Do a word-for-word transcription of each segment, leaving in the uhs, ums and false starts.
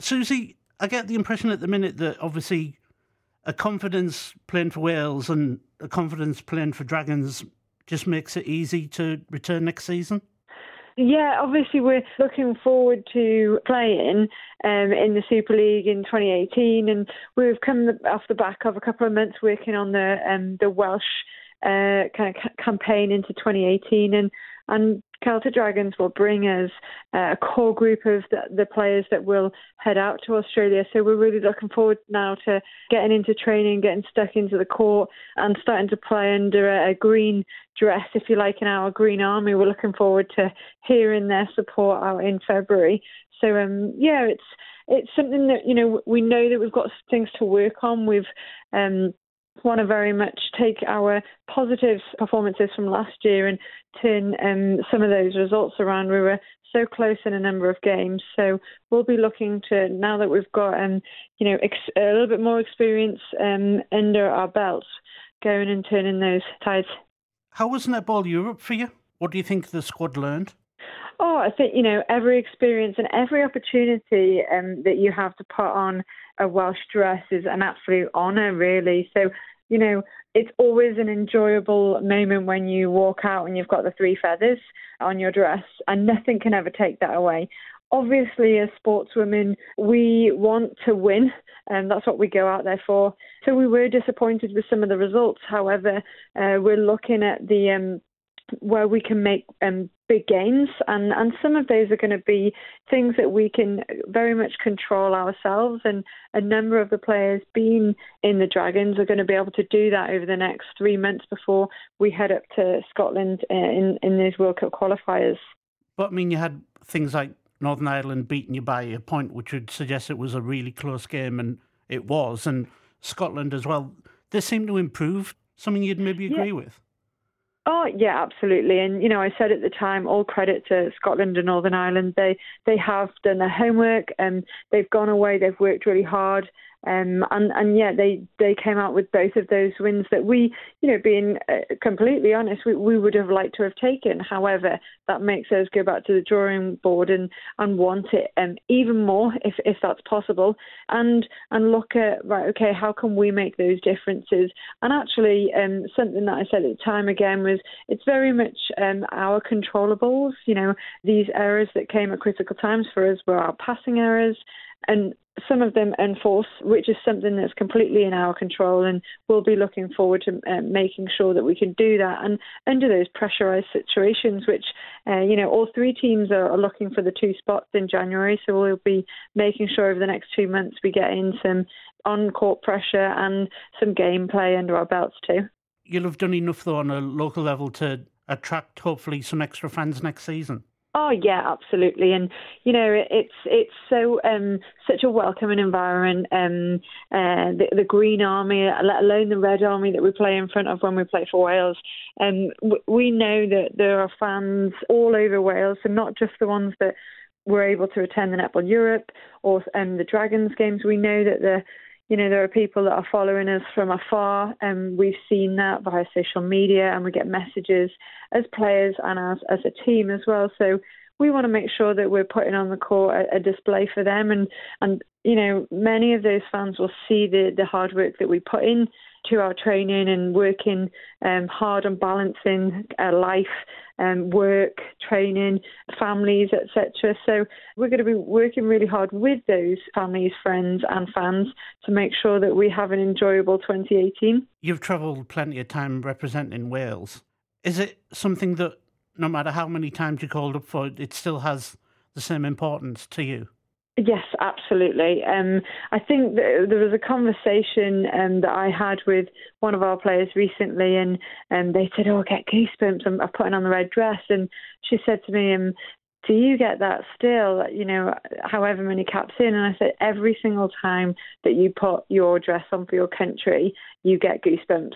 Susie, I get the impression at the minute that obviously a confidence playing for Wales and a confidence playing for Dragons just makes it easy to return next season. Yeah, obviously we're looking forward to playing um, in the Super League in twenty eighteen, and we've come off the back of a couple of months working on the um, the Welsh uh, kind of c- campaign into twenty eighteen, and and Celtic Dragons will bring us uh, a core group of the, the players that will head out to Australia. So we're really looking forward now to getting into training, getting stuck into the court and starting to play under a, a green dress, if you like, in our Green Army. We're looking forward to hearing their support out in February. So, um, yeah, it's it's something that, you know, we know that we've got things to work on. We've um, want to very much take our positive performances from last year and turn um, some of those results around. We were so close in a number of games, so we'll be looking to, now that we've got um, you know ex- a little bit more experience um, under our belts, going and turning those tides. How was Netball Europe for you? What do you think the squad learned? Oh, I think, you know, every experience and every opportunity um, that you have to put on a Welsh dress is an absolute honour, really. So, you know, it's always an enjoyable moment when you walk out and you've got the three feathers on your dress, and nothing can ever take that away. Obviously, as sportswomen, we want to win, and that's what we go out there for. So we were disappointed with some of the results. However, uh, we're looking at the um, where we can make um, big gains, and, and some of those are going to be things that we can very much control ourselves, and a number of the players being in the Dragons are going to be able to do that over the next three months before we head up to Scotland in, in these World Cup qualifiers. But I mean, you had things like Northern Ireland beating you by a point, which would suggest it was a really close game, and it was, and Scotland as well. They seem to improve, something you'd maybe agree yeah. with. Oh, yeah, absolutely. And, you know, I said at the time, all credit to Scotland and Northern Ireland. They they have done their homework, and they've gone away, they've worked really hard. Um, and, and yeah, they, they came out with both of those wins that we, you know, being uh, completely honest, we, we would have liked to have taken. However, that makes us go back to the drawing board and, and want it um, even more, if, if that's possible, and and look at, right, okay, how can we make those differences? And actually, um, something that I said at the time again was, it's very much um, our controllables. You know, these errors that came at critical times for us were our passing errors, and some of them enforce, which is something that's completely in our control, and we'll be looking forward to uh, making sure that we can do that. And under those pressurised situations, which, uh, you know, all three teams are, are looking for the two spots in January, so we'll be making sure over the next two months we get in some on-court pressure and some gameplay under our belts too. You'll have done enough, though, on a local level to attract, hopefully, some extra fans next season. Oh yeah, absolutely, and you know it's it's so um, such a welcoming environment. Um, uh, the, the Green Army, let alone the Red Army that we play in front of when we play for Wales. Um, w- we know that there are fans all over Wales, and not just the ones that were able to attend the Netball Europe or um, the Dragons games. We know that the You know, there are people that are following us from afar, and we've seen that via social media, and we get messages as players and as, as a team as well. So we want to make sure that we're putting on the court a, a display for them. And, and, you know, many of those fans will see the, the hard work that we put in to our training and working um, hard on balancing uh, life, um, work, training, families, et cetera. So we're going to be working really hard with those families, friends and fans to make sure that we have an enjoyable twenty eighteen. You've travelled plenty of time representing Wales. Is it something that, no matter how many times you called up for, it still has the same importance to you? Yes, absolutely. Um, I think that there was a conversation um, that I had with one of our players recently, and um, they said, oh, I get goosebumps, I'm, I'm putting on the red dress. And she said to me, um, do you get that still, you know, however many caps in? And I said, every single time that you put your dress on for your country, you get goosebumps.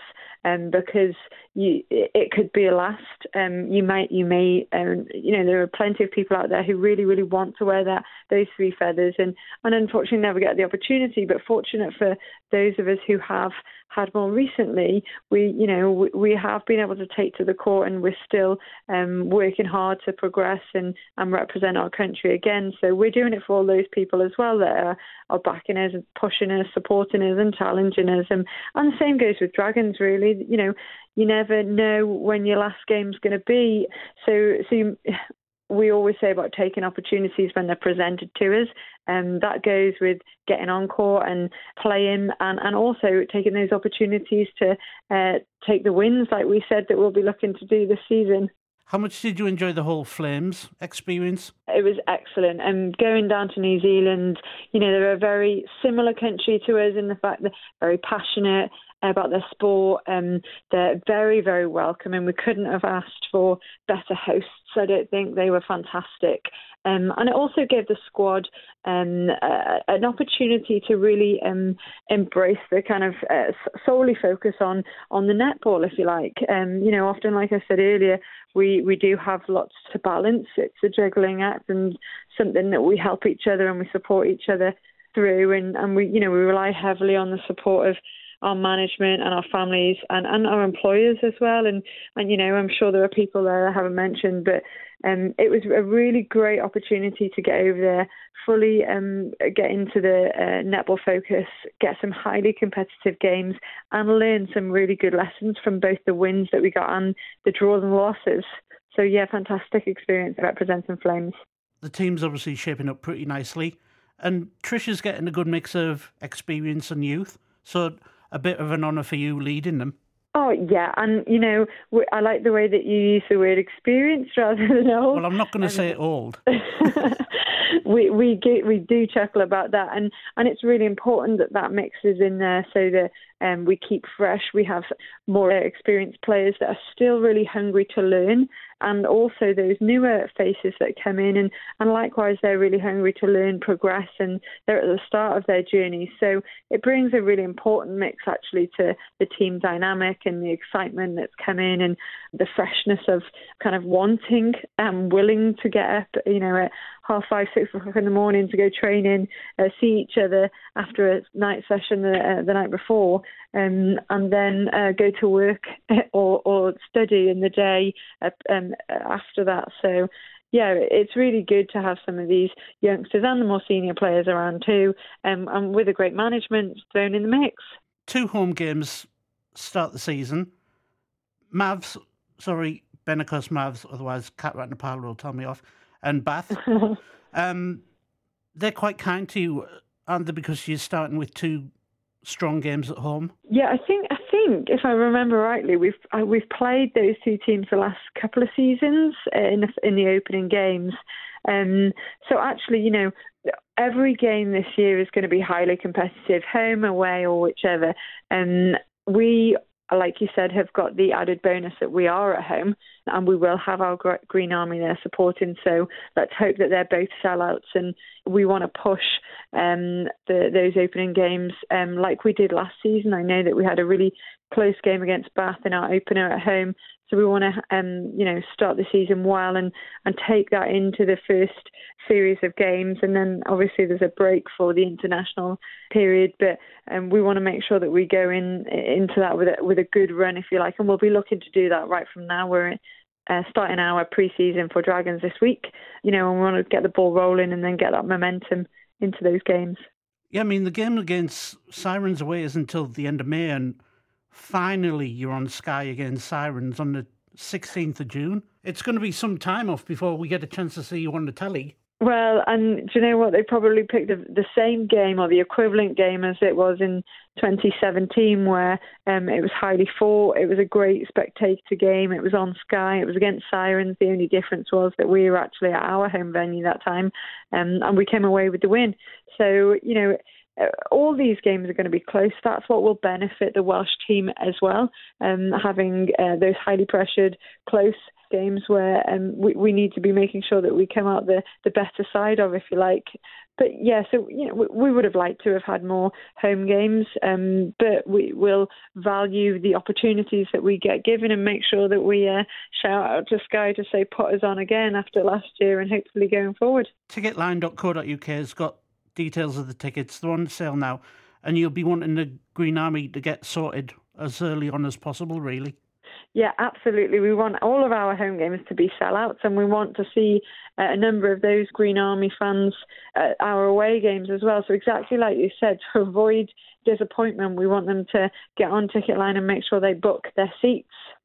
um, because you, it could be a last. Um, you might, you may, um, you know, there are plenty of people out there who really, really want to wear that those three feathers, and, and unfortunately never get the opportunity. But fortunate for those of us who have had more recently, we, you know, we, we have been able to take to the court, and we're still um, working hard to progress and, and represent our country again. So we're doing it for all those people as well that are, are backing us, and pushing us, supporting us, and challenging us. And, and the same goes with Dragons, really. You know, you never know when your last game's going to be. So, so you, we always say about taking opportunities when they're presented to us, and that goes with getting on court and playing, and, and also taking those opportunities to uh, take the wins, like we said that we'll be looking to do this season. How much did you enjoy the whole Flames experience? It was excellent. And going down to New Zealand, you know, they're a very similar country to us in the fact that they're very passionate about their sport. Um, they're very, very welcoming. We couldn't have asked for better hosts. I don't think. They were fantastic. Um, and it also gave the squad um, uh, an opportunity to really um, embrace the kind of uh, solely focus on on the netball, if you like. Um, you know, often, like I said earlier, we, we do have lots to balance. It's a juggling act and something that we help each other and we support each other through. And, and we, you know, we rely heavily on the support of our management and our families and, and our employers as well. And, and, you know, I'm sure there are people there I haven't mentioned, but um, it was a really great opportunity to get over there, fully um, get into the uh, netball focus, get some highly competitive games and learn some really good lessons from both the wins that we got and the draws and losses. So, yeah, fantastic experience representing Flames. The team's obviously shaping up pretty nicely, and Trisha's getting a good mix of experience and youth. So a bit of an honour for you leading them. Oh, yeah. And, you know, I like the way that you use the word experience rather than old. Well, I'm not going to um, say old. we we get, we do chuckle about that. And, and it's really important that that mix is in there so that um, we keep fresh. We have more experienced players that are still really hungry to learn, and also those newer faces that come in, and, and likewise they're really hungry to learn, progress, and they're at the start of their journey. So it brings a really important mix actually to the team dynamic and the excitement that's come in, and the freshness of kind of wanting and willing to get up, you know, at half five, six o'clock in the morning to go training, uh, see each other after a night session the, uh, the night before, um, and then uh, go to work or, or study in the day uh, um, after that. So, yeah, it's really good to have some of these youngsters and the more senior players around too, um, and with a great management thrown in the mix. Two home games start the season. Mavs, sorry, Benacos Mavs, otherwise Cat Rat Nepal will tell me off, and Bath. um, they're quite kind to you, aren't they, because you're starting with two strong games at home? Yeah, I think I think if I remember rightly, we've uh, we've played those two teams the last couple of seasons in the, in the opening games. Um, so actually, you know, every game this year is going to be highly competitive, home, away, or whichever. And we, like you said, have got the added bonus that we are at home, and we will have our Green Army there supporting. So let's hope that they're both sellouts, and we want to push um, the, those opening games um, like we did last season. I know that we had a really close game against Bath in our opener at home, so we want to, um, you know, start the season well and, and take that into the first series of games. And then obviously there's a break for the international period, but um, we want to make sure that we go in into that with a, with a good run, if you like. And we'll be looking to do that right from now. We're uh, starting our pre-season for Dragons this week, you know, and we want to get the ball rolling and then get that momentum into those games. Yeah, I mean, the game against Sirens away is until the end of May, and finally you're on Sky against Sirens on the sixteenth of June. It's going to be some time off before we get a chance to see you on the telly. Well, and do you know what? They probably picked the, the same game or the equivalent game as it was in twenty seventeen, where um, it was highly fought. It was a great spectator game. It was on Sky. It was against Sirens. The only difference was that we were actually at our home venue that time, um, and we came away with the win. So, you know, all these games are going to be close. That's what will benefit the Welsh team as well, um, having uh, those highly pressured, close games where um, we, we need to be making sure that we come out the, the better side of, if you like. But yeah, so you know, we, we would have liked to have had more home games, um, but we will value the opportunities that we get given and make sure that we uh, shout out to Sky to say put us on again after last year and hopefully going forward. ticketline dot co dot uk has got details of the tickets. They're on sale now, and you'll be wanting the Green Army to get sorted as early on as possible, really. Yeah, absolutely. We want all of our home games to be sellouts, and we want to see uh, a number of those Green Army fans at our away games as well. So exactly like you said, to avoid disappointment, we want them to get on Ticketline and make sure they book their seats.